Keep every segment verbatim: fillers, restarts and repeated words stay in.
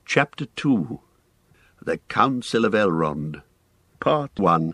Chapter two. The Council of Elrond. Part one.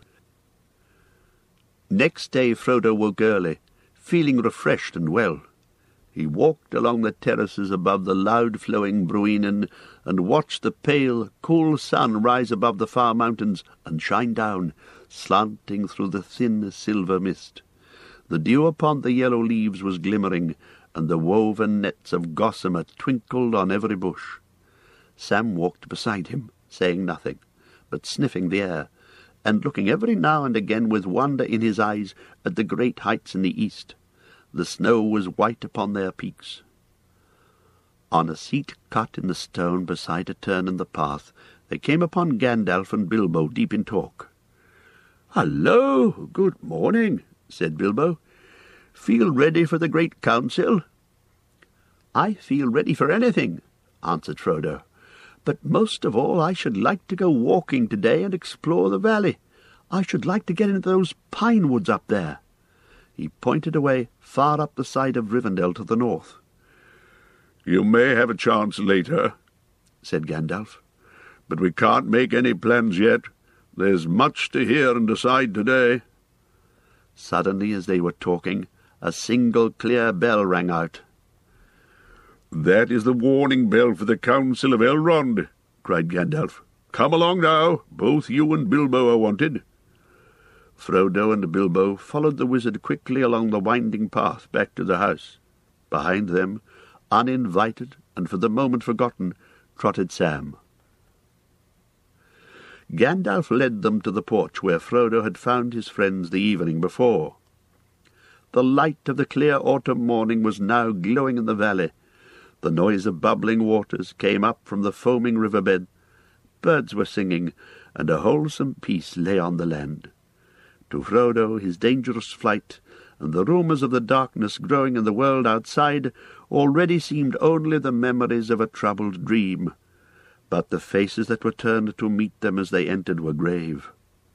Next day Frodo woke early, feeling refreshed and well. He walked along the terraces above the loud-flowing Bruinen and watched the pale, cool sun rise above the far mountains and shine down, slanting through the thin silver mist. The dew upon the yellow leaves was glimmering, and the woven nets of gossamer twinkled on every bush. Sam walked beside him, saying nothing, but sniffing the air, and looking every now and again with wonder in his eyes at the great heights in the east. The snow was white upon their peaks. On a seat cut in the stone beside a turn in the path, they came upon Gandalf and Bilbo deep in talk. "Hallo, good morning," said Bilbo. "Feel ready for the great council?" "I feel ready for anything," answered Frodo. "But most of all I should like to go walking today and explore the valley. I should like to get into those pine woods up there." He pointed away far up the side of Rivendell to the north. "You may have a chance later," said Gandalf, "but we can't make any plans yet. There's much to hear and decide today." Suddenly, as they were talking, a single clear bell rang out. "That is the warning bell for the Council of Elrond," cried Gandalf. "Come along now. Both you and Bilbo are wanted." Frodo and Bilbo followed the wizard quickly along the winding path back to the house. Behind them, uninvited and for the moment forgotten, trotted Sam. Gandalf led them to the porch where Frodo had found his friends the evening before. The light of the clear autumn morning was now glowing in the valley. The noise of bubbling waters came up from the foaming riverbed. Birds were singing, and a wholesome peace lay on the land. To Frodo, his dangerous flight, and the rumours of the darkness growing in the world outside, already seemed only the memories of a troubled dream. But the faces that were turned to meet them as they entered were grave.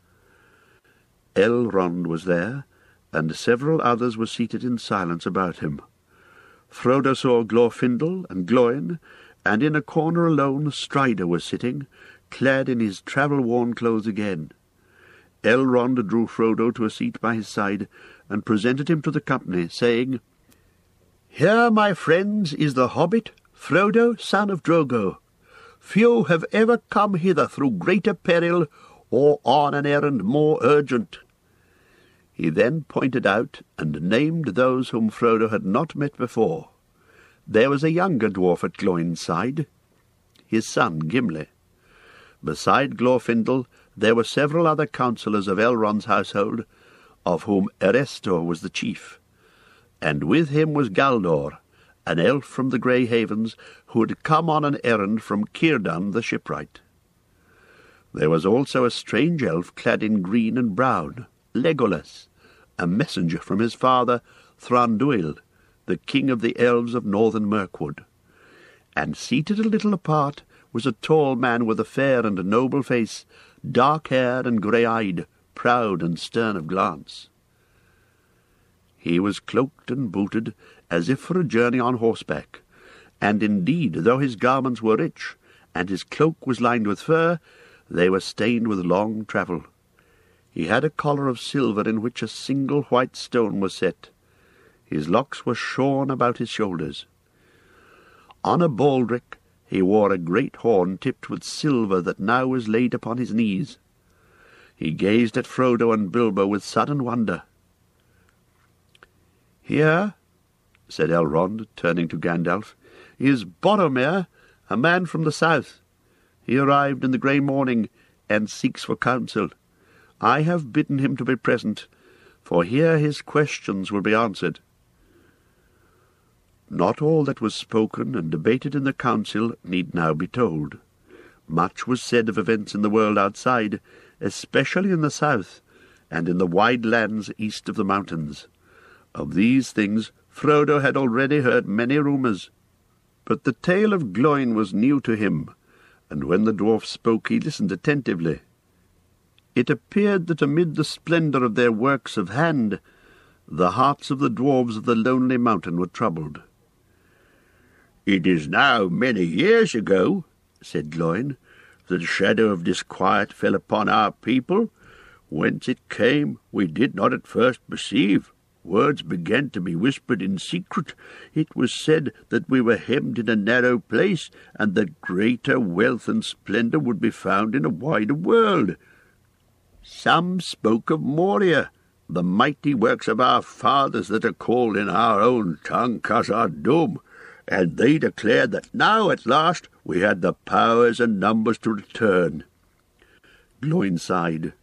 Elrond was there, and several others were seated in silence about him. Frodo saw Glorfindel and Gloin, and in a corner alone Strider was sitting, clad in his travel-worn clothes again. Elrond drew Frodo to a seat by his side, and presented him to the company, saying, "Here, my friends, is the hobbit, Frodo, son of Drogo. Few have ever come hither through greater peril, or on an errand more urgent." He then pointed out and named those whom Frodo had not met before. There was a younger dwarf at Gloin's side, his son Gimli. Beside Glorfindel there were several other councillors of Elrond's household, of whom Erestor was the chief, and with him was Galdor, an elf from the Grey Havens, who had come on an errand from Círdan the shipwright. There was also a strange elf clad in green and brown, Legolas, a messenger from his father Thranduil, the king of the elves of northern Mirkwood. And seated a little apart was a tall man with a fair and noble face, dark-haired and grey-eyed, proud and stern of glance. He was cloaked and booted, as if for a journey on horseback, and indeed, though his garments were rich, and his cloak was lined with fur, they were stained with long travel. He had a collar of silver in which a single white stone was set. His locks were shorn about his shoulders. On a baldric he wore a great horn tipped with silver that now was laid upon his knees. He gazed at Frodo and Bilbo with sudden wonder. "Here," said Elrond, turning to Gandalf, "is Boromir, a man from the south. He arrived in the grey morning, and seeks for counsel. I have bidden him to be present, for here his questions will be answered." Not all that was spoken and debated in the council need now be told. Much was said of events in the world outside, especially in the south, and in the wide lands east of the mountains. Of these things Frodo had already heard many rumours, but the tale of Gloin was new to him, and when the dwarf spoke he listened attentively. It appeared that amid the splendour of their works of hand, the hearts of the dwarves of the lonely mountain were troubled. "It is now many years ago," said Gloin. "The shadow of disquiet fell upon our people. Whence it came we did not at first perceive. Words began to be whispered in secret. It was said that we were hemmed in a narrow place, and that greater wealth and splendour would be found in a wider world. Some spoke of Moria, the mighty works of our fathers that are called in our own tongue Khazad-dûm, and they declared that now at last we had the powers and numbers to return." Gloin sighed.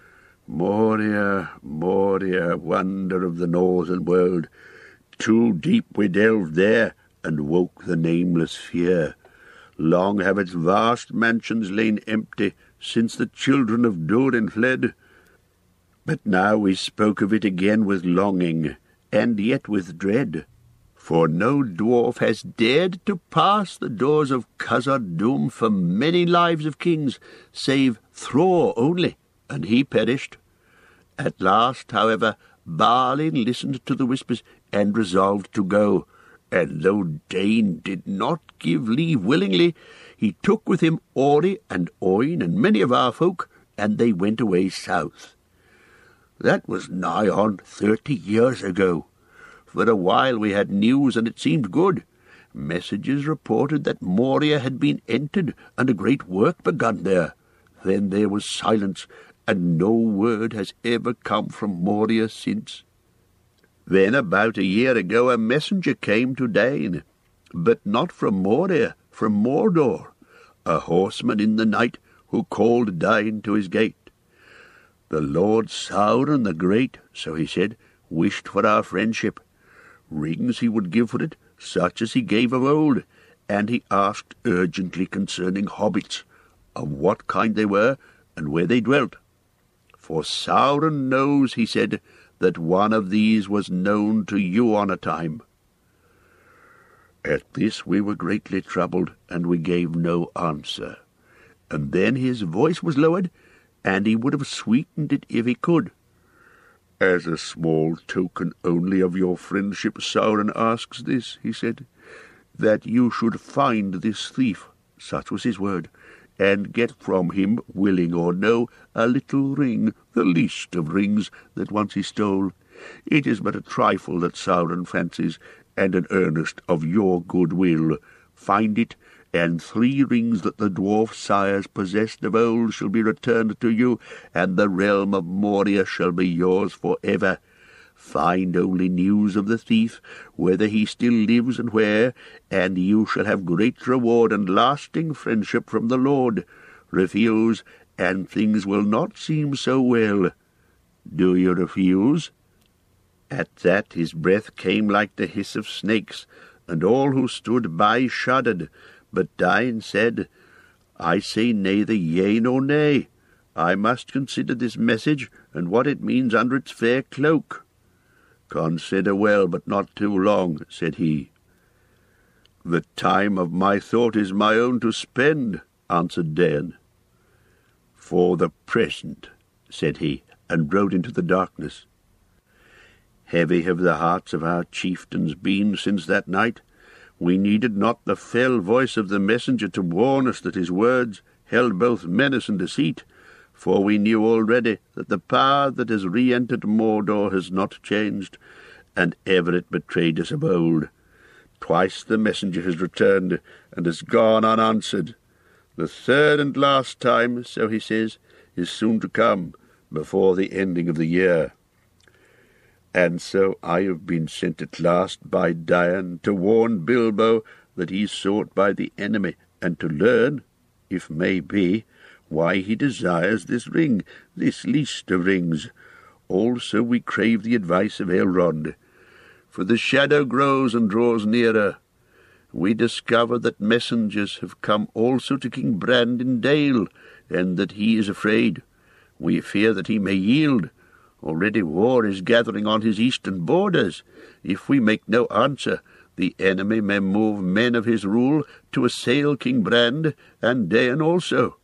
"Moria, Moria, wonder of the northern world. Too deep we delved there, and woke the nameless fear. Long have its vast mansions lain empty, since the children of Durin fled. But now we spoke of it again with longing, and yet with dread. For no dwarf has dared to pass the doors of Khazad-dûm for many lives of kings, save Thror only, and he perished. At last, however, Balin listened to the whispers and resolved to go, and though Dain did not give leave willingly, he took with him Ori and Oin and many of our folk, and they went away south. That was nigh on thirty years ago. For a while we had news, and it seemed good. Messages reported that Moria had been entered, and a great work begun there. Then there was silence, and no word has ever come from Moria since. Then about a year ago a messenger came to Dain, but not from Moria, from Mordor, a horseman in the night who called Dain to his gate. The Lord Sauron the Great, so he said, wished for our friendship. Rings he would give for it, such as he gave of old, and he asked urgently concerning hobbits, of what kind they were, and where they dwelt. For Sauron knows, he said, that one of these was known to you on a time. At this we were greatly troubled, and we gave no answer. And then his voice was lowered, and he would have sweetened it if he could. As a small token only of your friendship, Sauron asks this, he said, that you should find this thief, such was his word, and get from him, willing or no, a little ring, the least of rings that once he stole. It is but a trifle that Sauron fancies, and an earnest of your good will. Find it, and three rings that the dwarf sires possessed of old shall be returned to you, and the realm of Moria shall be yours for ever. Find only news of the thief, whether he still lives and where, and you shall have great reward and lasting friendship from the Lord. Refuse, and things will not seem so well. Do you refuse?" At that his breath came like the hiss of snakes, and all who stood by shuddered. But Dain said, "I say neither yea nor nay. I must consider this message, and what it means under its fair cloak." "Consider well, but not too long," said he. "The time of my thought is my own to spend," answered Dain. "For the present," said he, and rode into the darkness. Heavy have the hearts of our chieftains been since that night. We needed not the fell voice of the messenger to warn us that his words held both menace and deceit, for we knew already that the power that has re-entered Mordor has not changed, and ever it betrayed us of old. Twice the messenger has returned, and has gone unanswered. The third and last time, so he says, is soon to come, before the ending of the year. And so I have been sent at last by Dain to warn Bilbo that he is sought by the enemy, and to learn, if may be, why he desires this ring, this least of rings. Also we crave the advice of Elrond. For the shadow grows and draws nearer. We discover that messengers have come also to King Brandon Dale, and that he is afraid. We fear that he may yield. Already war is gathering on his eastern borders. If we make no answer, the enemy may move men of his rule to assail King Brand and Dain also."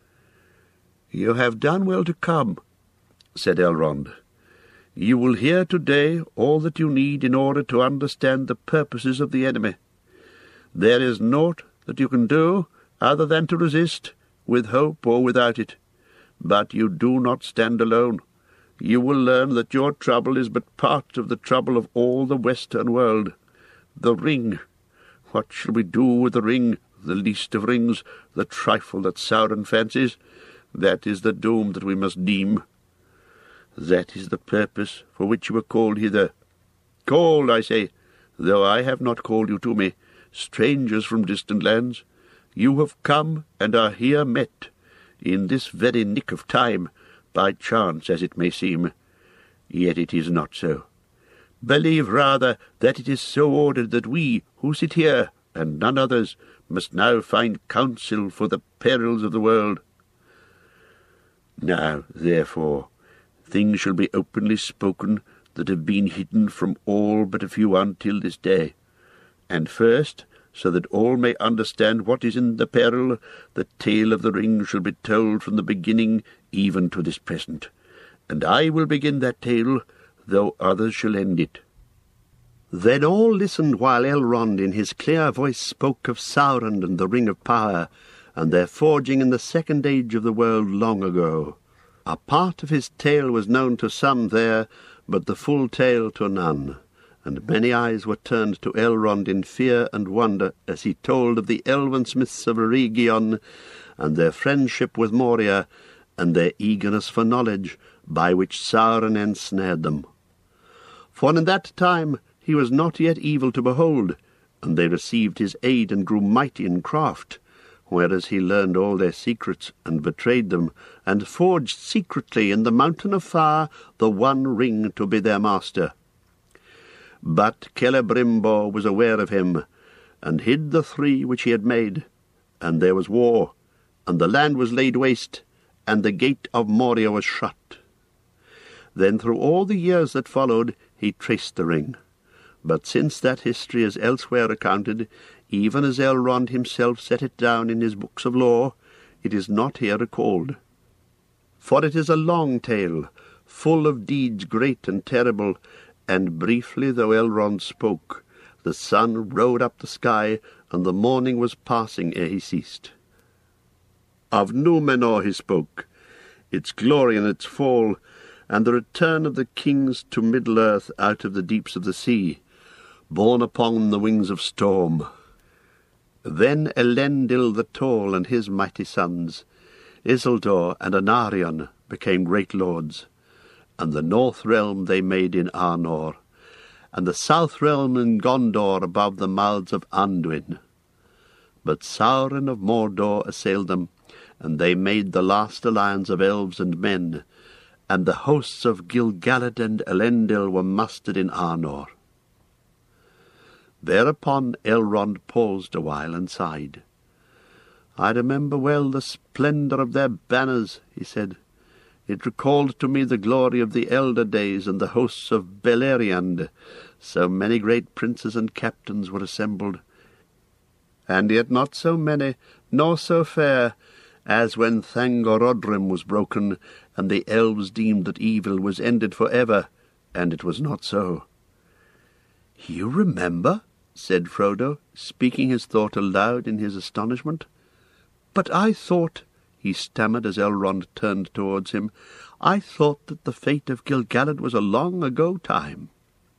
"You have done well to come," said Elrond. "You will hear today all that you need in order to understand the purposes of the enemy. There is naught that you can do other than to resist, with hope or without it. But you do not stand alone. You will learn that your trouble is but part of the trouble of all the western world. The ring. What shall we do with the ring, the least of rings, the trifle that Sauron fancies? That is the doom that we must deem. That is the purpose for which you were called hither. Called, I say, though I have not called you to me, strangers from distant lands. You have come and are here met, in this very nick of time, by chance as it may seem. Yet it is not so. Believe rather that it is so ordered that we, who sit here, and none others, must now find counsel for the perils of the world. Now, therefore, things shall be openly spoken that have been hidden from all but a few until this day. And first, so that all may understand what is in the peril, the tale of the ring shall be told from the beginning even to this present. And I will begin that tale, though others shall end it. Then all listened while Elrond in his clear voice spoke of Sauron and the Ring of Power, and their forging in the second age of the world long ago. A part of his tale was known to some there, but the full tale to none, and many eyes were turned to Elrond in fear and wonder as he told of the elven smiths of Eregion, and their friendship with Moria, and their eagerness for knowledge, by which Sauron ensnared them. For in that time he was not yet evil to behold, and they received his aid and grew mighty in craft, whereas he learned all their secrets, and betrayed them, and forged secretly in the mountain of fire the one ring to be their master. But Celebrimbor was aware of him, and hid the three which he had made, and there was war, and the land was laid waste, and the gate of Moria was shut. Then through all the years that followed he traced the ring, but since that history is elsewhere accounted, even as Elrond himself set it down in his books of lore, it is not here recalled. For it is a long tale, full of deeds great and terrible, and briefly though Elrond spoke, the sun rode up the sky, and the morning was passing ere he ceased. Of Númenor he spoke, its glory and its fall, and the return of the kings to Middle-earth out of the deeps of the sea, borne upon the wings of storm. Then Elendil the Tall and his mighty sons, Isildur and Anarion, became great lords, and the north realm they made in Arnor, and the south realm in Gondor above the mouths of Anduin. But Sauron of Mordor assailed them, and they made the last alliance of elves and men, and the hosts of Gil-galad and Elendil were mustered in Arnor. Thereupon Elrond paused a while and sighed. "I remember well the splendour of their banners," he said. "It recalled to me the glory of the elder days and the hosts of Beleriand. So many great princes and captains were assembled, and yet not so many, nor so fair, as when Thangorodrim was broken, and the elves deemed that evil was ended for ever, and it was not so." "You remember?" said Frodo, speaking his thought aloud in his astonishment. "But I thought," he stammered as Elrond turned towards him, "I thought that the fate of Gil-galad was a long ago time."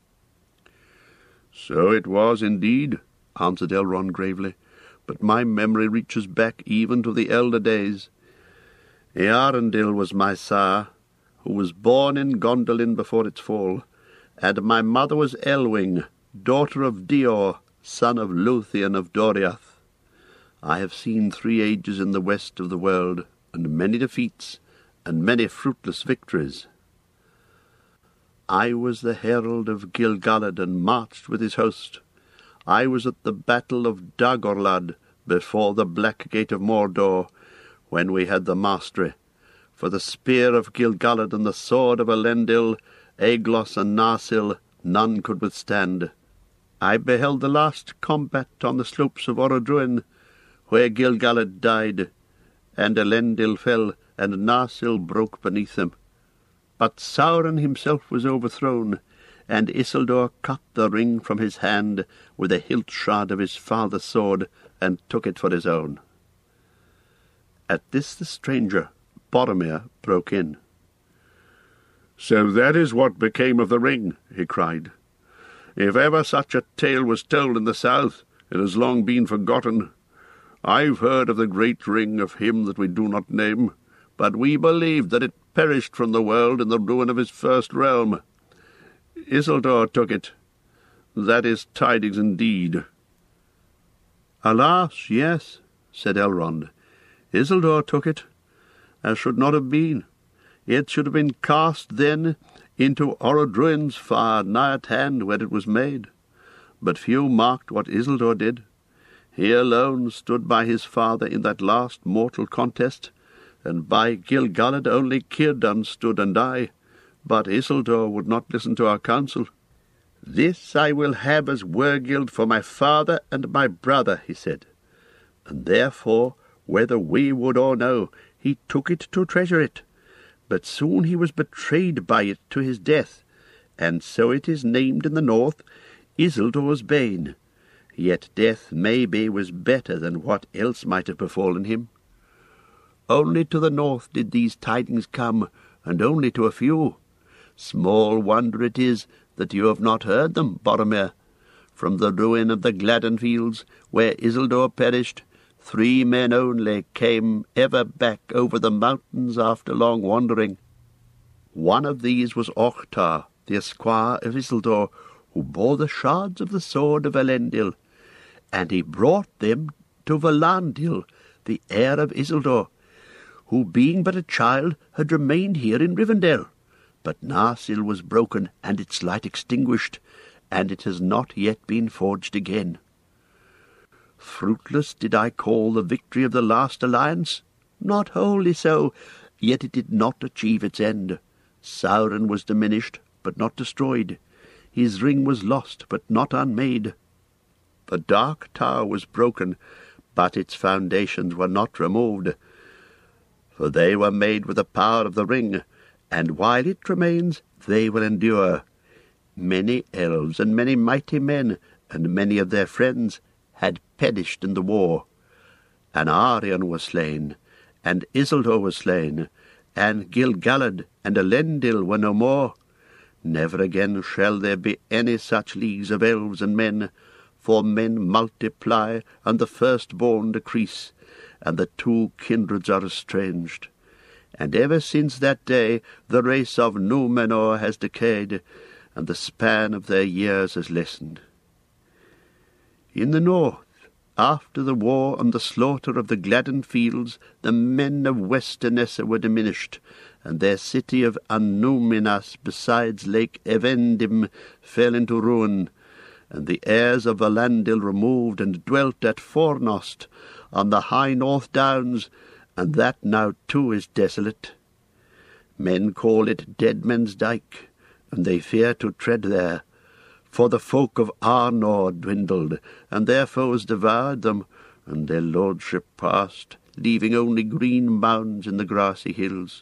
"So it was indeed," answered Elrond gravely, "but my memory reaches back even to the elder days. Earendil was my sire, who was born in Gondolin before its fall, and my mother was Elwing, daughter of Dior, son of Luthien of Doriath. I have seen three ages in the west of the world, and many defeats, and many fruitless victories. I was the herald of Gil-galad, and marched with his host. I was at the battle of Dagorlad, before the black gate of Mordor, when we had the mastery. For the spear of Gil-galad and the sword of Elendil, Aeglos and Narsil, none could withstand. I beheld the last combat on the slopes of Orodruin, where Gil-galad died, and Elendil fell, and Narsil broke beneath him. But Sauron himself was overthrown, and Isildur cut the ring from his hand with the hilt shard of his father's sword, and took it for his own. At this the stranger, Boromir, broke in. "So that is what became of the ring," he cried. "If ever such a tale was told in the south, it has long been forgotten. I've heard of the great ring of him that we do not name, but we believed that it perished from the world in the ruin of his first realm. Isildur took it. That is tidings indeed." "Alas, yes," said Elrond. "Isildur took it, as should not have been. It should have been cast then into Orodruin's far nigh at hand where it was made. But few marked what Isildur did. He alone stood by his father in that last mortal contest, and by Gil-galad only Círdan stood and I, but Isildur would not listen to our counsel. 'This I will have as Wergild for my father and my brother,' he said, and therefore, whether we would or no, he took it to treasure it. But soon he was betrayed by it to his death, and so it is named in the north Isildur's bane. Yet death, maybe, was better than what else might have befallen him. Only to the north did these tidings come, and only to a few. Small wonder it is that you have not heard them, Boromir. From the ruin of the Gladden fields, where Isildur perished, three men only came ever back over the mountains after long wandering. One of these was Ohtar, the esquire of Isildur, who bore the shards of the sword of Elendil, and he brought them to Valandil, the heir of Isildur, who, being but a child, had remained here in Rivendell. But Narsil was broken, and its light extinguished, and it has not yet been forged again. Fruitless did I call the victory of the last alliance? Not wholly so, yet it did not achieve its end. Sauron was diminished, but not destroyed. His ring was lost, but not unmade. The Dark Tower was broken, but its foundations were not removed, for they were made with the power of the ring, and while it remains, they will endure. Many elves and many mighty men, and many of their friends, had perished in the war. And Aryan was slain, and Isildur was slain, and Gil-galad and Elendil were no more. Never again shall there be any such leagues of elves and men, for men multiply, and the firstborn decrease, and the two kindreds are estranged. And ever since that day the race of Númenor has decayed, and the span of their years has lessened. In the north, after the war and the slaughter of the Gladden fields, the men of Westernessa were diminished, and their city of Annúminas besides Lake Evendim fell into ruin, and the heirs of Valandil removed and dwelt at Fornost on the high north downs, and that now too is desolate. Men call it Dead Men's Dyke, and they fear to tread there, for the folk of Arnor dwindled, and their foes devoured them, and their lordship passed, leaving only green mounds in the grassy hills.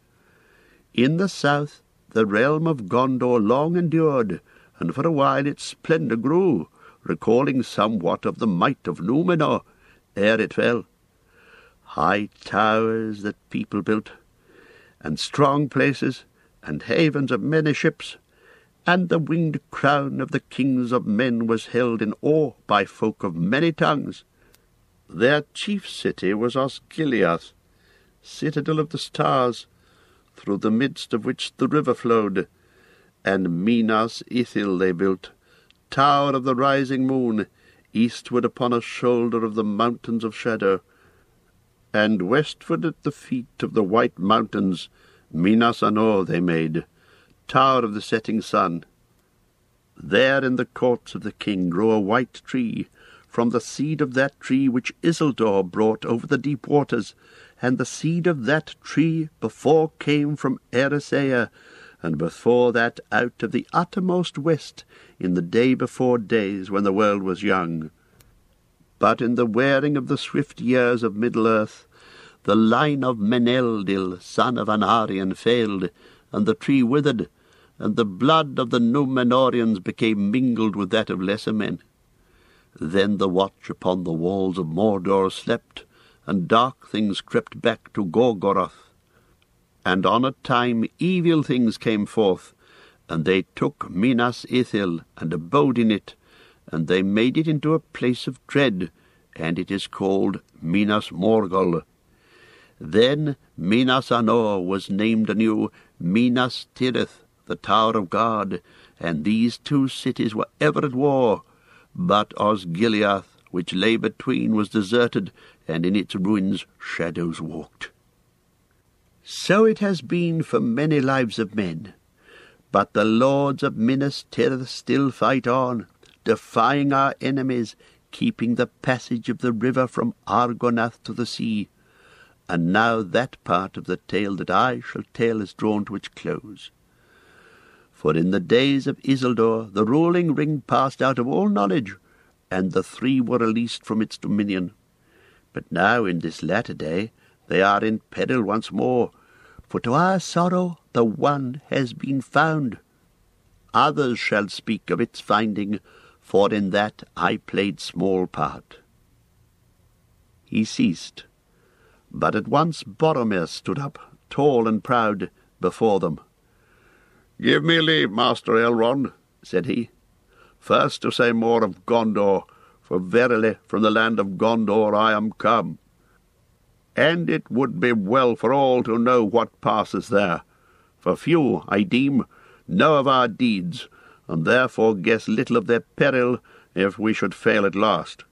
In the south the realm of Gondor long endured, and for a while its splendour grew, recalling somewhat of the might of Númenor, ere it fell. High towers that people built, and strong places, and havens of many ships, and the winged crown of the kings of men was held in awe by folk of many tongues. Their chief city was Osgiliath, citadel of the stars, through the midst of which the river flowed, and Minas Ithil they built, tower of the rising moon, eastward upon a shoulder of the mountains of shadow, and westward at the feet of the white mountains Minas Anor they made, tower of the setting sun. There in the courts of the king grew a white tree, from the seed of that tree which Isildur brought over the deep waters, and the seed of that tree before came from Erisea, and before that out of the uttermost west, in the day before days when the world was young. But in the wearing of the swift years of Middle-earth, the line of Meneldil, son of Anarion, failed, and the tree withered, and the blood of the Númenorians became mingled with that of lesser men. Then the watch upon the walls of Mordor slept, and dark things crept back to Gorgoroth. And on a time evil things came forth, and they took Minas Ithil, and abode in it, and they made it into a place of dread, and it is called Minas Morgul. Then Minas Anor was named anew Minas Tirith, the Tower of God, and these two cities were ever at war. But Osgiliath, which lay between, was deserted, and in its ruins shadows walked. So it has been for many lives of men. But the lords of Minas Tirith still fight on, defying our enemies, keeping the passage of the river from Argonath to the sea. And now that part of the tale that I shall tell is drawn to its close. For in the days of Isildur the ruling ring passed out of all knowledge, and the three were released from its dominion. But now in this latter day they are in peril once more, for to our sorrow the one has been found. Others shall speak of its finding, for in that I played small part. He ceased, but at once Boromir stood up, tall and proud, before them. "Give me leave, Master Elrond," said he, "first to say more of Gondor, for verily from the land of Gondor I am come. And it would be well for all to know what passes there, for few, I deem, know of our deeds, and therefore guess little of their peril if we should fail at last.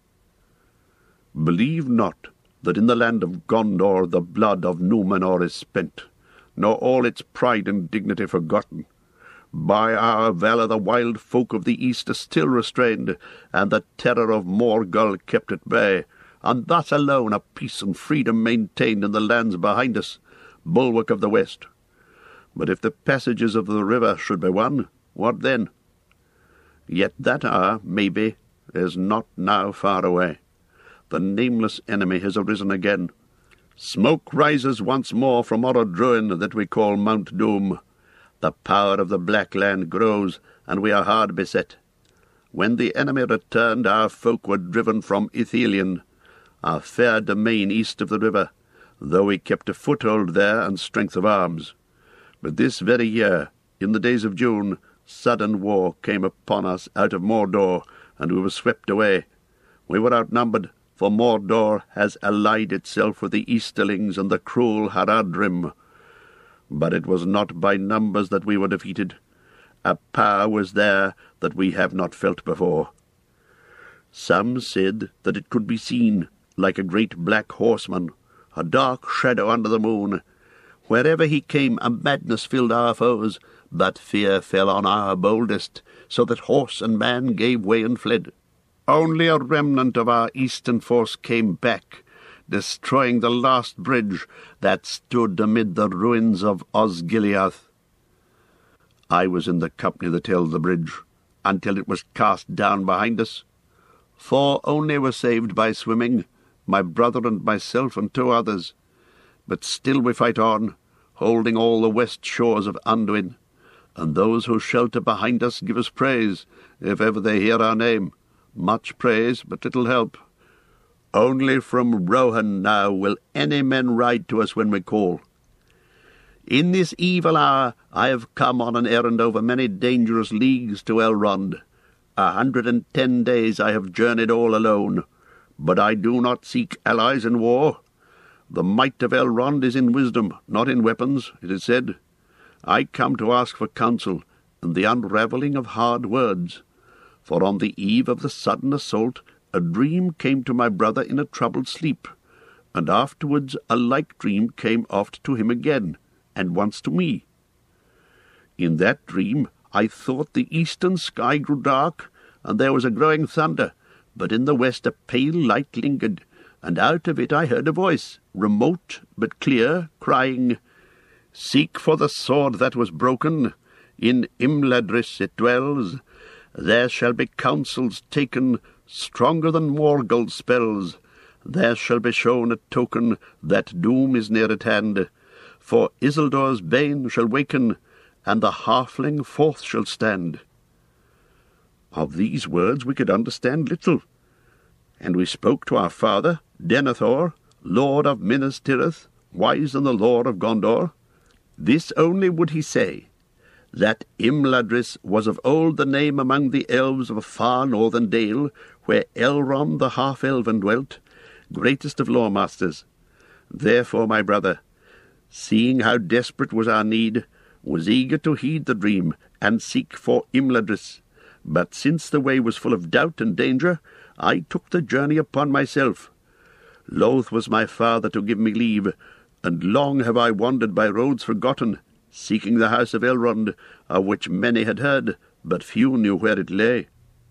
Believe not that in the land of Gondor the blood of Númenor is spent, nor all its pride and dignity forgotten. By our valour the wild folk of the east are still restrained, and the terror of Morgul kept at bay, and thus alone are peace and freedom maintained in the lands behind us, bulwark of the west. But if the passages of the river should be won, what then? Yet that hour, maybe, is not now far away. The nameless enemy has arisen again. Smoke rises once more from Orodruin that we call Mount Doom. The power of the Black Land grows, and we are hard beset. When the enemy returned, our folk were driven from Ithilien, our fair domain east of the river, though we kept a foothold there and strength of arms. But this very year, in the days of June, sudden war came upon us out of Mordor, and we were swept away. We were outnumbered, for Mordor has allied itself with the Easterlings and the cruel Haradrim. But it was not by numbers that we were defeated. A power was there that we have not felt before. Some said that it could be seen, like a great black horseman, a dark shadow under the moon. Wherever he came, a madness filled our foes, but fear fell on our boldest, so that horse and man gave way and fled. Only a remnant of our eastern force came back, destroying the last bridge that stood amid the ruins of Osgiliath. I was in the company that held the bridge, until it was cast down behind us. Four only were saved by swimming, my brother and myself and two others. But still we fight on, holding all the west shores of Anduin, and those who shelter behind us give us praise, if ever they hear our name. Much praise, but little help. Only from Rohan now will any men ride to us when we call. In this evil hour I have come on an errand over many dangerous leagues to Elrond. A hundred and ten days I have journeyed all alone, but I do not seek allies in war. The might of Elrond is in wisdom, not in weapons, it is said. I come to ask for counsel and the unravelling of hard words. For on the eve of the sudden assault a dream came to my brother in a troubled sleep, and afterwards a like dream came oft to him again, and once to me. In that dream I thought the eastern sky grew dark, and there was a growing thunder, but in the west a pale light lingered, and out of it I heard a voice, remote but clear, crying, "Seek for the sword that was broken. In Imladris it dwells. There shall be counsels taken, stronger than Morgul's spells. There shall be shown a token that doom is near at hand. For Isildur's bane shall waken, and the halfling forth shall stand." Of these words we could understand little, and we spoke to our father, Denethor, lord of Minas Tirith, wise in the lore of Gondor? This only would he say, that Imladris was of old the name among the elves of a far northern dale, where Elrond the half-elven dwelt, greatest of lawmasters. Therefore, my brother, seeing how desperate was our need, was eager to heed the dream, and seek for Imladris. But since the way was full of doubt and danger, I took the journey upon myself. Loath was my father to give me leave, and long have I wandered by roads forgotten, seeking the house of Elrond, of which many had heard, but few knew where it lay.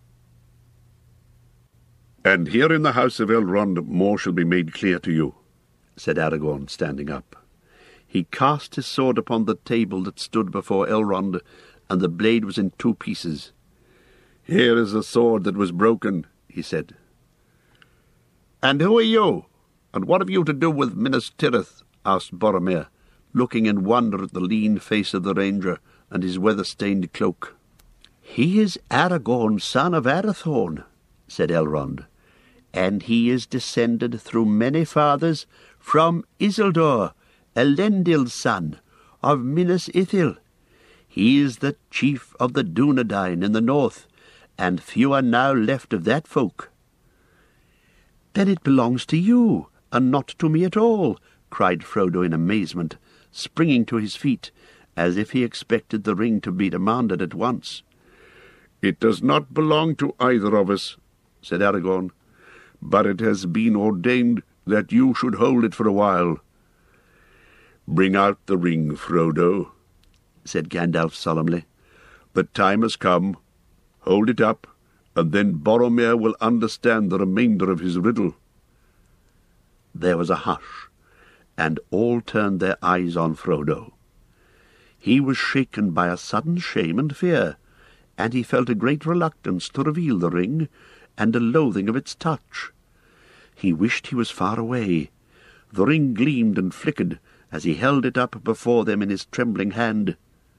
And here in the house of Elrond more shall be made clear to you, said Aragorn, standing up. He cast his sword upon the table that stood before Elrond, and the blade was in two pieces. Here is the sword that was broken, he said. And who are you? And what have you to do with Minas Tirith? Asked Boromir, looking in wonder at the lean face of the ranger and his weather-stained cloak. He is Aragorn, son of Arathorn, said Elrond, and he is descended through many fathers from Isildur, Elendil's son, of Minas Ithil. He is the chief of the Dunedain in the north, and few are now left of that folk. Then it belongs to you, and not to me at all, cried Frodo in amazement, springing to his feet, as if he expected the ring to be demanded at once. It does not belong to either of us, said Aragorn, but it has been ordained that you should hold it for a while. Bring out the ring, Frodo, said Gandalf solemnly. The time has come. Hold it up, and then Boromir will understand the remainder of his riddle. There was a hush, and all turned their eyes on Frodo. He was shaken by a sudden shame and fear, and he felt a great reluctance to reveal the ring, and a loathing of its touch. He wished he was far away. The ring gleamed and flickered as he held it up before them in his trembling hand.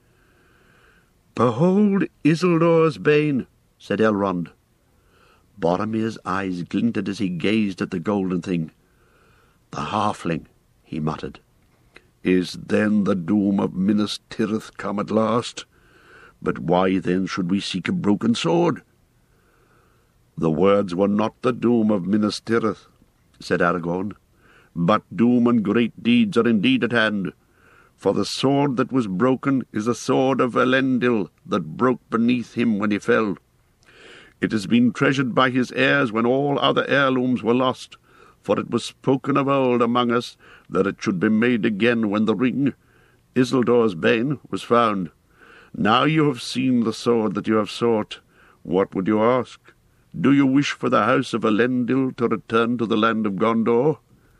"Behold Isildur's bane," said Elrond. Boromir's eyes glinted as he gazed at the golden thing. "The halfling," he muttered. "Is then the doom of Minas Tirith come at last? But why then should we seek a broken sword?" "The words were not the doom of Minas Tirith," said Aragorn, "but doom and great deeds are indeed at hand. For the sword that was broken is the sword of Elendil that broke beneath him when he fell. It has been treasured by his heirs when all other heirlooms were lost, for it was spoken of old among us that it should be made again when the ring, Isildur's bane, was found. Now you have seen the sword that you have sought. What would you ask? Do you wish for the house of Elendil to return to the land of Gondor?"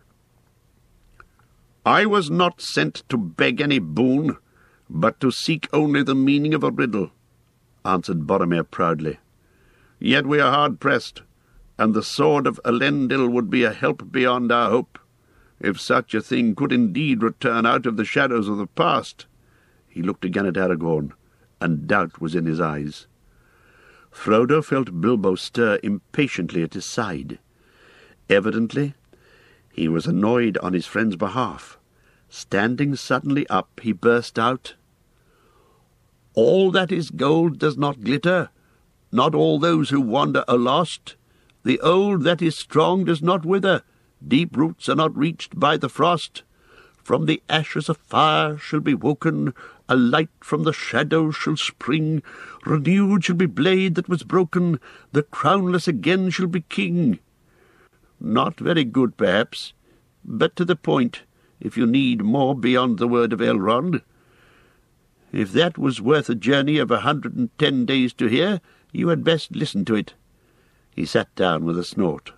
"I was not sent to beg any boon, but to seek only the meaning of a riddle," answered Boromir proudly. "Yet we are hard-pressed, and the sword of Elendil would be a help beyond our hope, if such a thing could indeed return out of the shadows of the past." He looked again at Aragorn, and doubt was in his eyes. Frodo felt Bilbo stir impatiently at his side. Evidently, he was annoyed on his friend's behalf. Standing suddenly up, he burst out, "All that is gold does not glitter. Not all those who wander are lost. The old that is strong does not wither. Deep roots are not reached by the frost. From the ashes a fire shall be woken, a light from the shadows shall spring. Renewed shall be blade that was broken, the crownless again shall be king." Not very good, perhaps, but to the point, if you need more beyond the word of Elrond. If that was worth a journey of a hundred and ten days to hear, you had best listen to it. He sat down with a snort.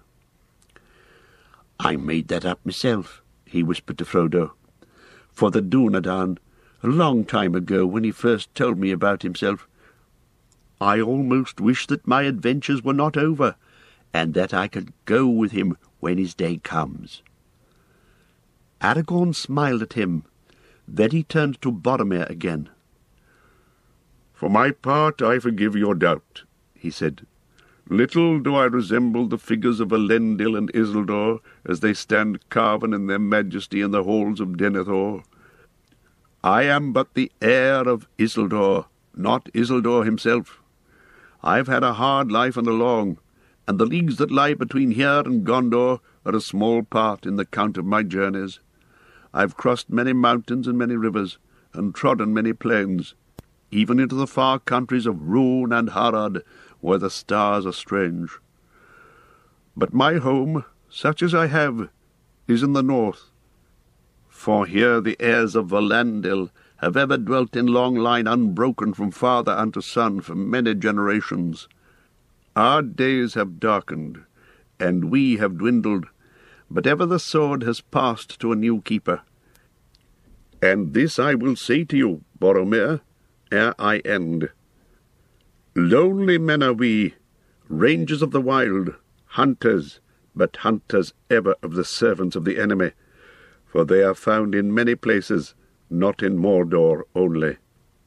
"I made that up myself," he whispered to Frodo. "For the Dunedain, a long time ago, when he first told me about himself. I almost wish that my adventures were not over, and that I could go with him when his day comes." Aragorn smiled at him. Then he turned to Boromir again. "For my part, I forgive your doubt," he said. Little do I resemble the figures of Elendil and Isildur as they stand carven in their majesty in the halls of Denethor. I am but the heir of Isildur, not Isildur himself. I've had a hard life and a long, and the leagues that lie between here and Gondor are a small part in the count of my journeys. I've crossed many mountains and many rivers, and trodden many plains, even into the far countries of Rhûn and Harad, where the stars are strange. But my home, such as I have, is in the north. For here the heirs of Valandil have ever dwelt in long line unbroken from father unto son for many generations. Our days have darkened, and we have dwindled, but ever the sword has passed to a new keeper. And this I will say to you, Boromir, ere I end. Lonely men are we, rangers of the wild, hunters, but hunters ever of the servants of the enemy, for they are found in many places, not in Mordor only.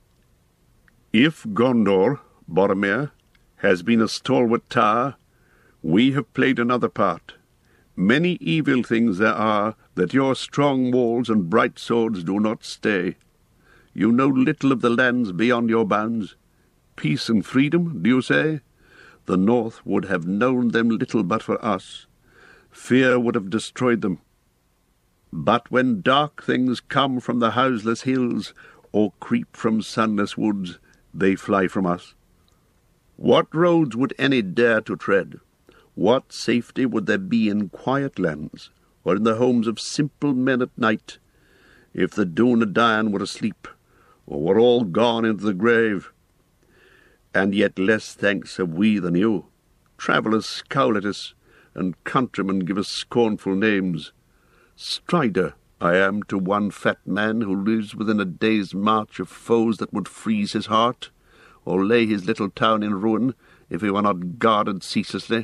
If Gondor, Boromir, has been a stalwart tower, we have played another part. Many evil things there are that your strong walls and bright swords do not stay. You know little of the lands beyond your bounds. Peace and freedom, do you say? The north would have known them little but for us. Fear would have destroyed them. But when dark things come from the houseless hills, or creep from sunless woods, they fly from us. What roads would any dare to tread? What safety would there be in quiet lands, or in the homes of simple men at night, if the Dunedain were asleep, or were all gone into the grave? And yet less thanks have we than you. Travellers scowl at us, and countrymen give us scornful names. Strider I am to one fat man who lives within a day's march of foes that would freeze his heart, or lay his little town in ruin, if he were not guarded ceaselessly.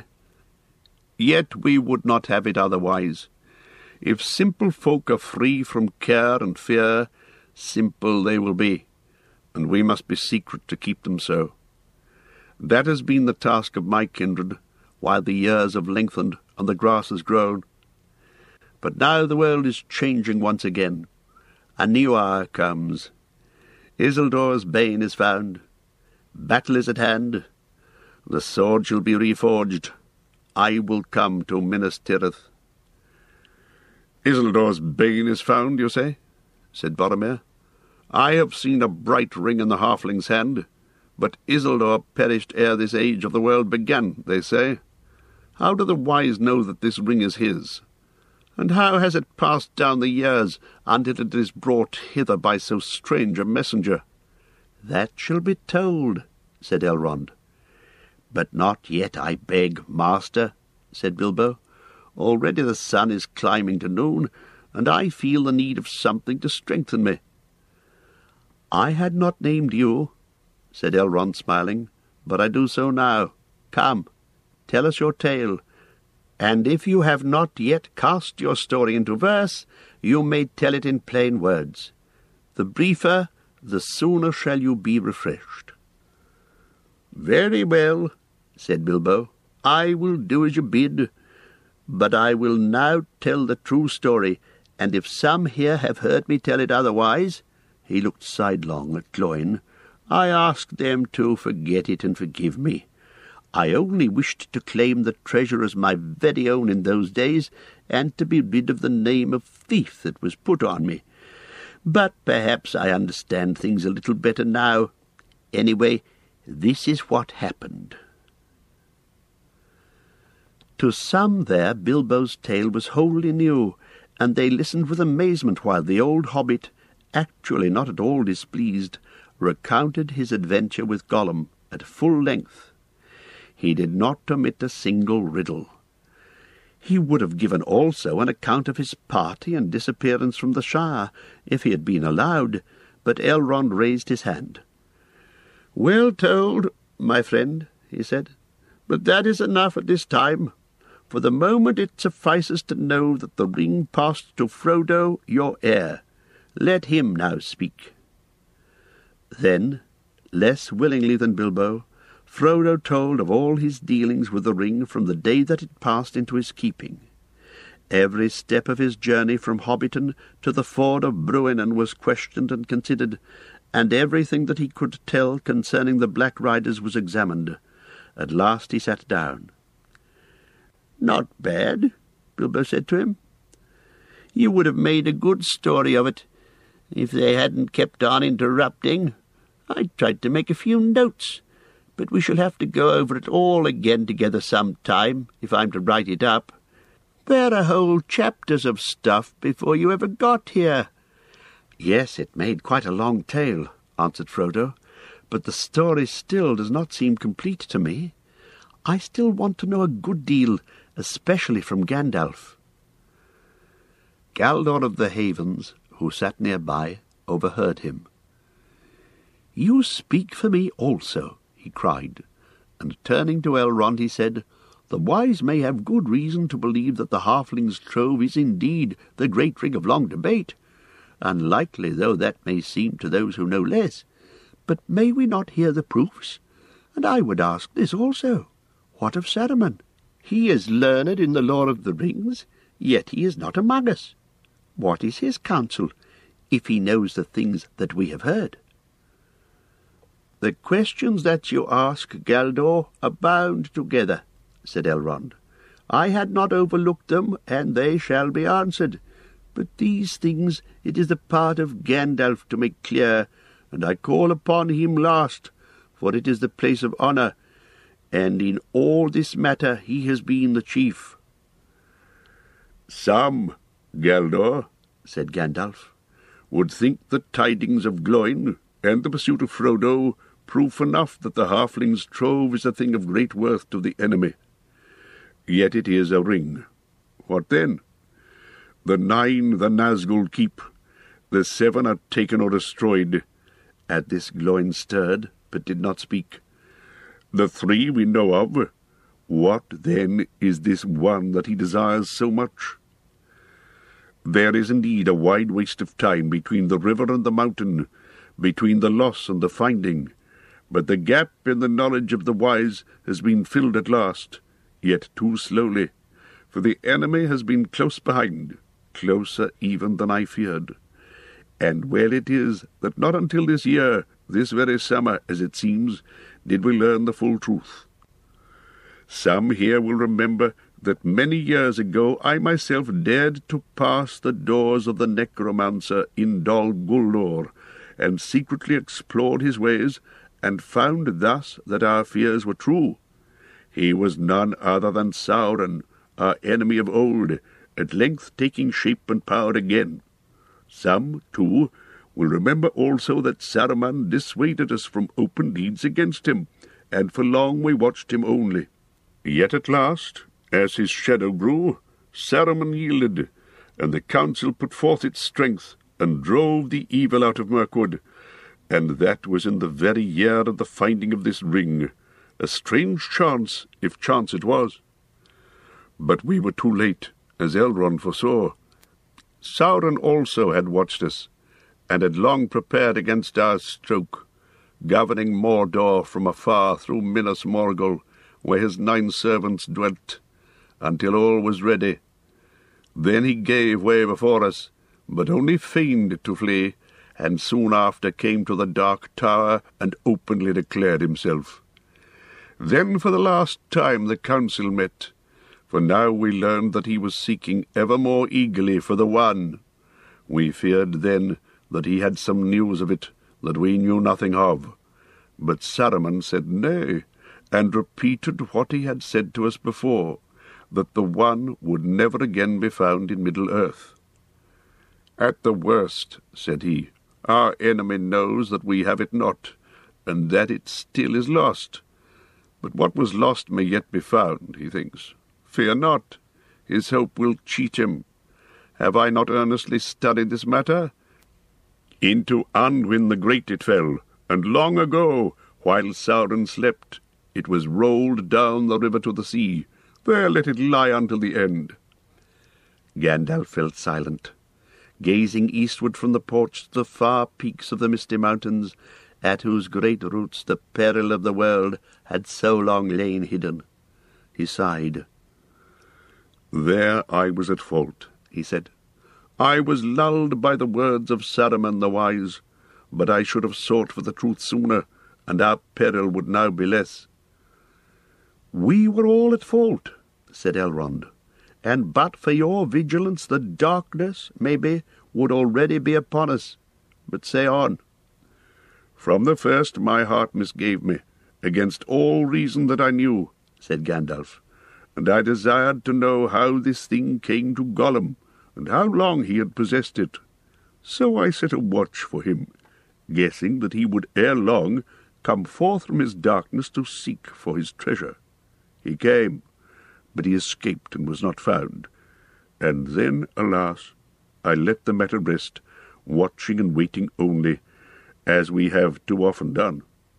Yet we would not have it otherwise. If simple folk are free from care and fear, simple they will be, and we must be secret to keep them so. That has been the task of my kindred, while the years have lengthened and the grass has grown. But now the world is changing once again. A new hour comes. Isildur's bane is found. Battle is at hand. The sword shall be reforged. I will come to Minas Tirith. Isildur's bane is found, you say? Said Boromir. I have seen a bright ring in the halfling's hand, but Isildur perished ere this age of the world began, they say. How do the wise know that this ring is his? And how has it passed down the years until it is brought hither by so strange a messenger? That shall be told, said Elrond. But not yet, I beg, master, said Bilbo. Already the sun is climbing to noon, and I feel the need of something to strengthen me. I had not named you, said Elrond, smiling, but I do so now. Come, tell us your tale, and if you have not yet cast your story into verse, you may tell it in plain words. The briefer, the sooner shall you be refreshed. Very well, said Bilbo. I will do as you bid, but I will now tell the true story, and if some here have heard me tell it otherwise, he looked sidelong at Gloin, I ask them to forget it and forgive me. I only wished to claim the treasure as my very own in those days, and to be rid of the name of thief that was put on me. But perhaps I understand things a little better now. Anyway, this is what happened. To some there Bilbo's tale was wholly new, and they listened with amazement while the old hobbit, actually not at all displeased, recounted his adventure with Gollum at full length. He did not omit a single riddle. He would have given also an account of his party and disappearance from the Shire, if he had been allowed, but Elrond raised his hand. "Well told, my friend," he said, "but that is enough at this time. For the moment it suffices to know that the ring passed to Frodo, your heir. Let him now speak." Then, less willingly than Bilbo, Frodo told of all his dealings with the ring from the day that it passed into his keeping. Every step of his journey from Hobbiton to the ford of Bruinen was questioned and considered, and everything that he could tell concerning the Black Riders was examined. At last he sat down. "Not bad," Bilbo said to him. "You would have made a good story of it if they hadn't kept on interrupting. I tried to make a few notes, but we shall have to go over it all again together some time, if I'm to write it up. There are whole chapters of stuff before you ever got here." "Yes, it made quite a long tale," answered Frodo, "but the story still does not seem complete to me. I still want to know a good deal, especially from Gandalf." Galdor of the Havens, who sat nearby, overheard him. "You speak for me also," he cried, and turning to Elrond he said, "The wise may have good reason to believe that the Halfling's Trove is indeed the great ring of long debate, unlikely though that may seem to those who know less. But may we not hear the proofs? And I would ask this also. What of Saruman? He is learned in the lore of the rings, yet he is not among us. What is his counsel, if he knows the things that we have heard?" "The questions that you ask, Galdor, are bound together," said Elrond. "I had not overlooked them, and they shall be answered. But these things it is the part of Gandalf to make clear, and I call upon him last, for it is the place of honour, and in all this matter he has been the chief." "Some, Galdor," said Gandalf, "would think the tidings of Gloin and the pursuit of Frodo proof enough that the Halfling's Trove is a thing of great worth to the enemy. Yet it is a ring. What then? The nine the Nazgul keep, the seven are taken or destroyed." At this Gloin stirred, but did not speak. "The three we know of. What, then, is this one that he desires so much? There is indeed a wide waste of time between the river and the mountain, between the loss and the finding, but the gap in the knowledge of the wise has been filled at last, yet too slowly, for the enemy has been close behind, closer even than I feared. And well it is that not until this year, this very summer, as it seems, did we learn the full truth. Some here will remember that many years ago I myself dared to pass the doors of the necromancer in Dol Guldur, and secretly explored his ways, and found thus that our fears were true. He was none other than Sauron, our enemy of old, at length taking shape and power again. Some, too, will remember also that Saruman dissuaded us from open deeds against him, and for long we watched him only. Yet at last, as his shadow grew, Saruman yielded, and the council put forth its strength, and drove the evil out of Mirkwood, and that was in the very year of the finding of this ring, a strange chance, if chance it was. But we were too late, as Elrond foresaw. Sauron also had watched us, and had long prepared against our stroke, governing Mordor from afar through Minas Morgul, where his nine servants dwelt, until all was ready. Then he gave way before us, but only feigned to flee, and soon after came to the Dark Tower and openly declared himself. Then for the last time the council met, for now we learned that he was seeking ever more eagerly for the One. We feared then that he had some news of it that we knew nothing of, but Saruman said nay, and repeated what he had said to us before, that the One would never again be found in Middle-earth. "At the worst," said he, "our enemy knows that we have it not, and that it still is lost. But what was lost may yet be found, he thinks. Fear not, his hope will cheat him. Have I not earnestly studied this matter? Into Anduin the Great it fell, and long ago, while Sauron slept, it was rolled down the river to the sea. There let it lie until the end." Gandalf felt silent, gazing eastward from the porch to the far peaks of the misty mountains, at whose great roots the peril of the world had so long lain hidden. He sighed. "There I was at fault," he said. "I was lulled by the words of Saruman the wise, but I should have sought for the truth sooner, and our peril would now be less." "We were all at fault," said Elrond, "and but for your vigilance the darkness, maybe, would already be upon us. But say on." "From the first my heart misgave me, against all reason that I knew," said Gandalf, "and I desired to know how this thing came to Gollum, and how long he had possessed it. So I set a watch for him, guessing that he would ere long come forth from his darkness to seek for his treasure. He came, but he escaped and was not found. And then, alas, I let the matter rest, watching and waiting only, as we have too often done.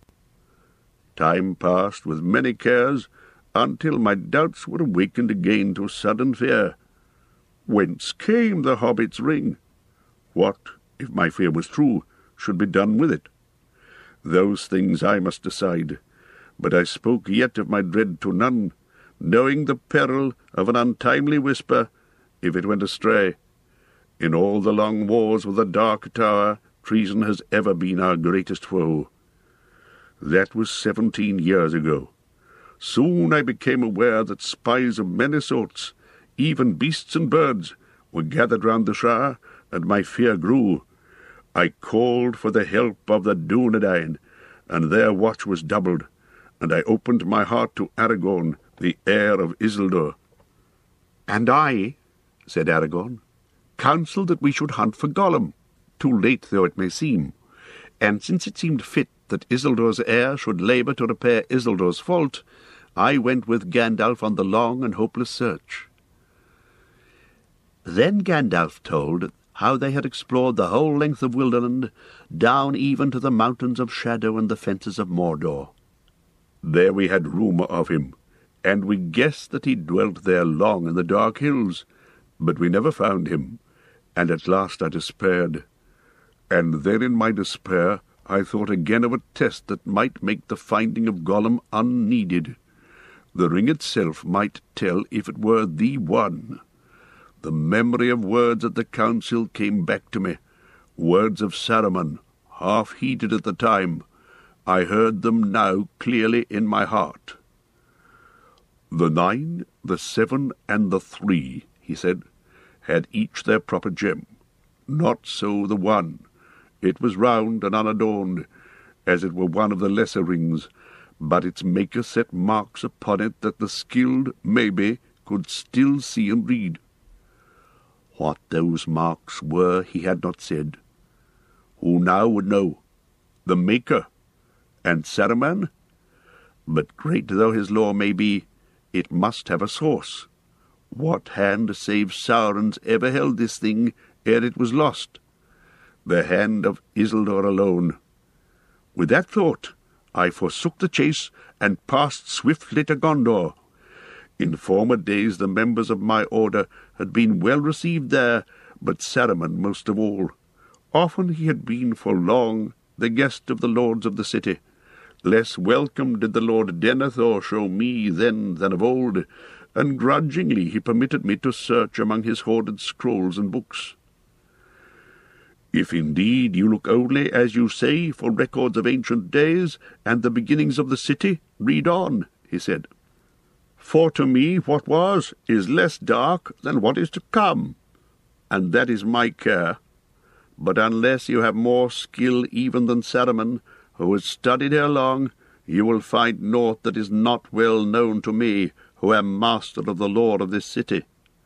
Time passed with many cares, until my doubts were awakened again to sudden fear. Whence came the hobbit's ring? What, if my fear was true, should be done with it? Those things I must decide, but I spoke yet of my dread to none, knowing the peril of an untimely whisper, if it went astray. In all the long wars with the Dark Tower, treason has ever been our greatest foe. That was seventeen years ago. Soon I became aware that spies of many sorts, even beasts and birds, were gathered round the Shire, and my fear grew. I called for the help of the Dúnedain, and their watch was doubled, and I opened my heart to Aragorn, the heir of Isildur." "And I," said Aragorn, "counselled that we should hunt for Gollum, too late though it may seem, and since it seemed fit that Isildur's heir should labour to repair Isildur's fault, I went with Gandalf on the long and hopeless search." Then Gandalf told how they had explored the whole length of Wilderland, down even to the mountains of Shadow and the fences of Mordor. "There we had rumour of him, and we guessed that he dwelt there long in the dark hills, but we never found him, and at last I despaired. And then in my despair I thought again of a test that might make the finding of Gollum unneeded. The ring itself might tell if it were the one. The memory of words at the council came back to me, words of Saruman, half heeded at the time. I heard them now clearly in my heart. The nine, the seven, and the three, he said, had each their proper gem. Not so the one. It was round and unadorned, as it were one of the lesser rings, but its maker set marks upon it that the skilled, maybe, could still see and read. What those marks were he had not said. Who now would know? The maker, and Saruman? But great though his lore may be, it must have a source. What hand save Sauron's ever held this thing ere it was lost? The hand of Isildur alone. With that thought, I forsook the chase and passed swiftly to Gondor. In former days the members of my order had been well received there, but Saruman most of all. Often he had been for long the guest of the lords of the city. Less welcome did the Lord Denethor show me then than of old, and grudgingly he permitted me to search among his hoarded scrolls and books. If indeed you look only, as you say, for records of ancient days and the beginnings of the city, read on, he said. For to me what was is less dark than what is to come, and that is my care. But unless you have more skill even than Saruman, who has studied ere long, you will find naught that is not well known to me, who am master of the lore of this city.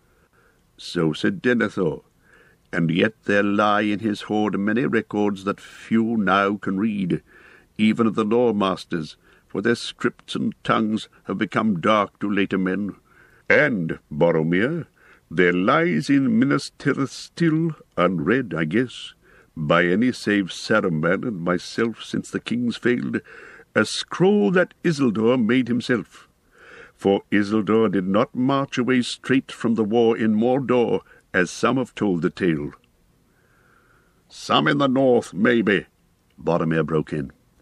So said Denethor, and yet there lie in his hoard many records that few now can read, even of the lore-masters, for their scripts and tongues have become dark to later men. And, Boromir, there lies in Minas Tirith still, unread, I guess, by any save Saruman and myself since the kings failed, a scroll that Isildur made himself. For Isildur did not march away straight from the war in Mordor, as some have told the tale. Some in the north, maybe, Boromir broke in.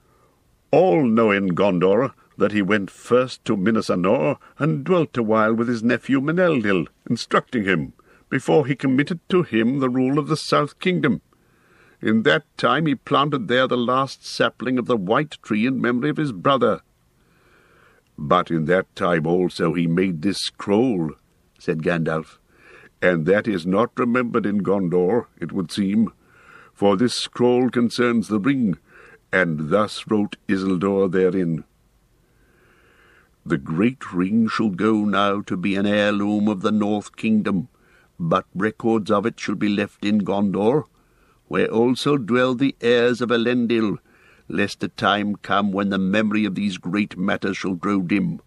All know in Gondor that he went first to Minas Anor and dwelt a while with his nephew Meneldil, instructing him, before he committed to him the rule of the South Kingdom. In that time he planted there the last sapling of the White Tree in memory of his brother. But in that time also he made this scroll, said Gandalf, and that is not remembered in Gondor, it would seem, for this scroll concerns the ring, and thus wrote Isildur therein. The great ring shall go now to be an heirloom of the North Kingdom, but records of it shall be left in Gondor, where also dwell the heirs of Elendil, lest a time come when the memory of these great matters shall grow dim.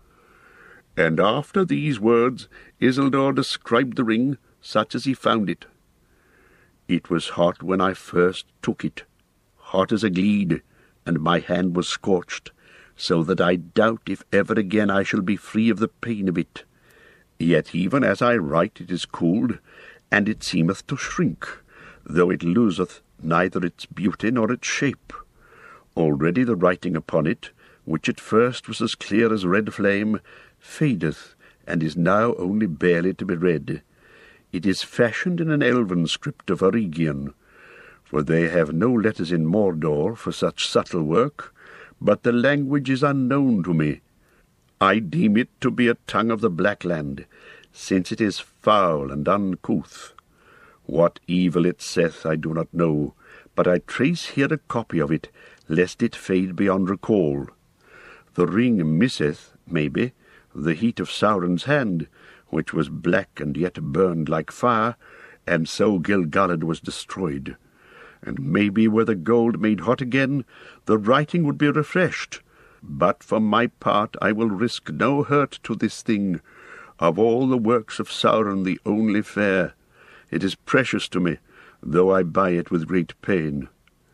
And after these words Isildur described the ring, such as he found it. It was hot when I first took it, hot as a gleed, and my hand was scorched, so that I doubt if ever again I shall be free of the pain of it. Yet even as I write it is cooled, and it seemeth to shrink, though it loseth neither its beauty nor its shape. Already the writing upon it, which at first was as clear as red flame, fadeth, and is now only barely to be read. It is fashioned in an elven script of Eregion, for they have no letters in Mordor for such subtle work, but the language is unknown to me. I deem it to be a tongue of the Black Land, since it is foul and uncouth. What evil it saith I do not know, but I trace here a copy of it, lest it fade beyond recall. The ring misseth, maybe, the heat of Sauron's hand, which was black and yet burned like fire, and so Gil-galad was destroyed. And maybe were the gold made hot again, the writing would be refreshed. But for my part I will risk no hurt to this thing. Of all the works of Sauron the only fair, it is precious to me, though I buy it with great pain.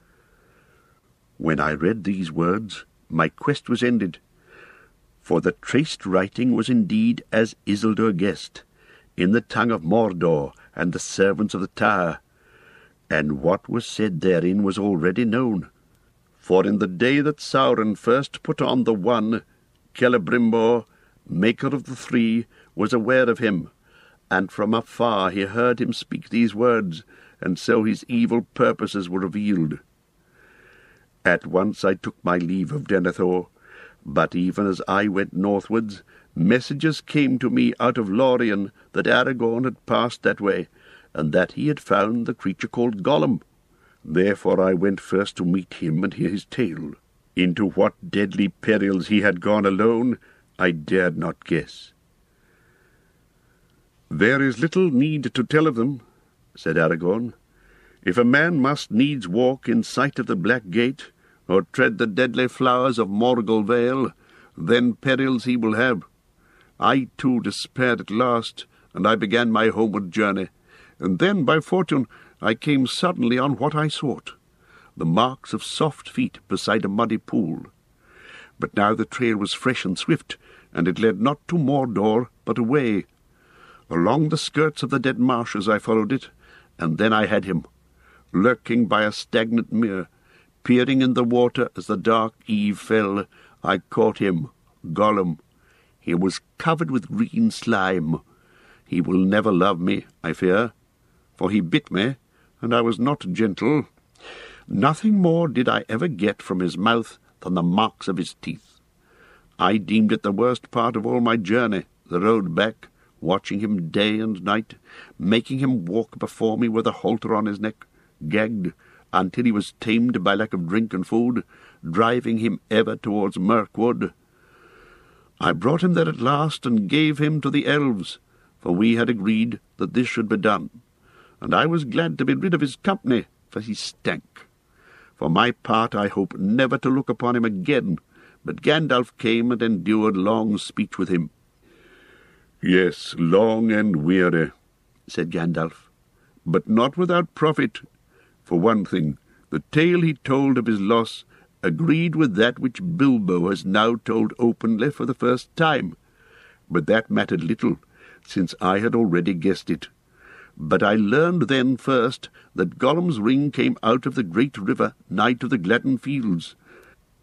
When I read these words, my quest was ended, for the traced writing was indeed as Isildur guessed, in the tongue of Mordor and the servants of the Tower, and what was said therein was already known. For in the day that Sauron first put on the one, Celebrimbor, maker of the three, was aware of him, and from afar he heard him speak these words, and so his evil purposes were revealed. At once I took my leave of Denethor, but even as I went northwards, messages came to me out of Lorien that Aragorn had passed that way, and that he had found the creature called Gollum. Therefore I went first to meet him and hear his tale. Into what deadly perils he had gone alone, I dared not guess. "There is little need to tell of them," said Aragorn. "If a man must needs walk in sight of the Black Gate, or tread the deadly flowers of Morgul Vale, then perils he will have. I too despaired at last, and I began my homeward journey. And then, by fortune, I came suddenly on what I sought, the marks of soft feet beside a muddy pool. But now the trail was fresh and swift, and it led not to Mordor, but away. Along the skirts of the dead marshes I followed it, and then I had him, lurking by a stagnant mere, peering in the water as the dark eve fell. I caught him, Gollum. He was covered with green slime. He will never love me, I fear, for he bit me, and I was not gentle. Nothing more did I ever get from his mouth than the marks of his teeth. I deemed it the worst part of all my journey, the road back, watching him day and night, making him walk before me with a halter on his neck, gagged, until he was tamed by lack of drink and food, driving him ever towards Mirkwood. I brought him there at last, and gave him to the elves, for we had agreed that this should be done, and I was glad to be rid of his company, for he stank. For my part, I hope never to look upon him again, but Gandalf came and endured long speech with him." "Yes, long and weary," said Gandalf, "but not without profit. For one thing, the tale he told of his loss agreed with that which Bilbo has now told openly for the first time, but that mattered little, since I had already guessed it. But I learned then first that Gollum's ring came out of the great river nigh to the Gladden Fields,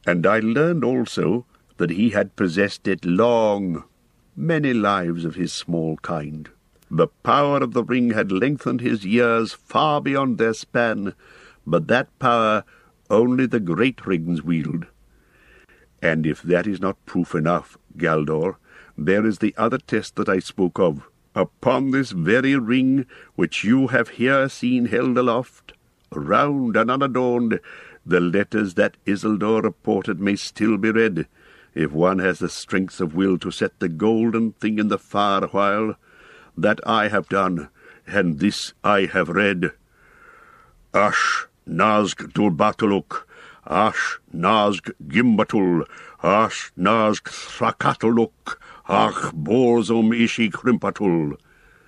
And I learned also that he had possessed it long, many lives of his small kind. The power of the ring had lengthened his years far beyond their span, but that power only the great rings wield. And if that is not proof enough, Galdor, there is the other test that I spoke of. Upon this very ring, which you have here seen held aloft, round and unadorned, the letters that Isildur reported may still be read, if one has the strength of will to set the golden thing in the fire while. That I have done, and this I have read. Ash Nazg Dulbatuluk, Ash Nazg Gimbatul, Ash Nazg Thrakatuluk, Ach Borzum Ishi Krimpatul.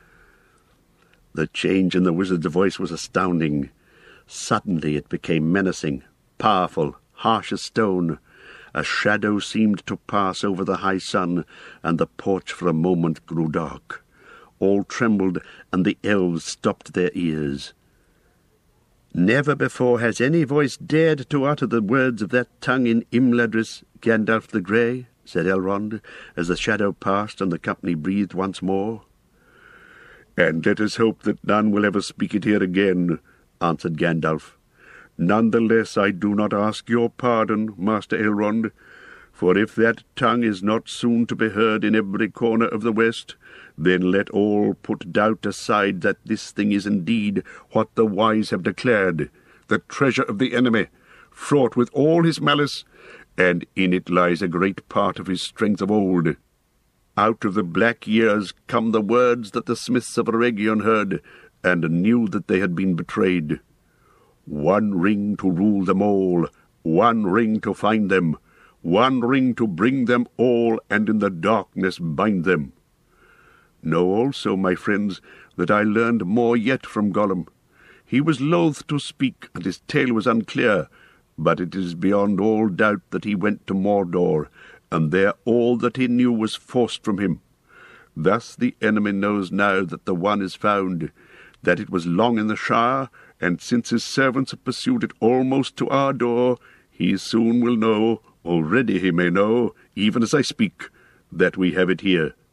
The change in the wizard's voice was astounding. Suddenly it became menacing, powerful, harsh as stone. A shadow seemed to pass over the high sun, and the porch for a moment grew dark. All trembled, and the elves stopped their ears. Never before has any voice dared to utter the words of that tongue in Imladris, Gandalf the Grey, said Elrond, as the shadow passed and the company breathed once more. And let us hope that none will ever speak it here again, answered Gandalf. None the less I do not ask your pardon, Master Elrond, for if that tongue is not soon to be heard in every corner of the West, then let all put doubt aside that this thing is indeed what the wise have declared, the treasure of the enemy, fraught with all his malice, and in it lies a great part of his strength of old. Out of the black years come the words that the smiths of Eregion heard, and knew that they had been betrayed. One ring to rule them all, one ring to find them, one ring to bring them all, and in the darkness bind them. Know also, my friends, that I learned more yet from Gollum. He was loath to speak, and his tale was unclear, but it is beyond all doubt that he went to Mordor, and there all that he knew was forced from him. Thus the enemy knows now that the one is found, that it was long in the Shire, and since his servants have pursued it almost to our door, he soon will know, already he may know, even as I speak, that we have it here.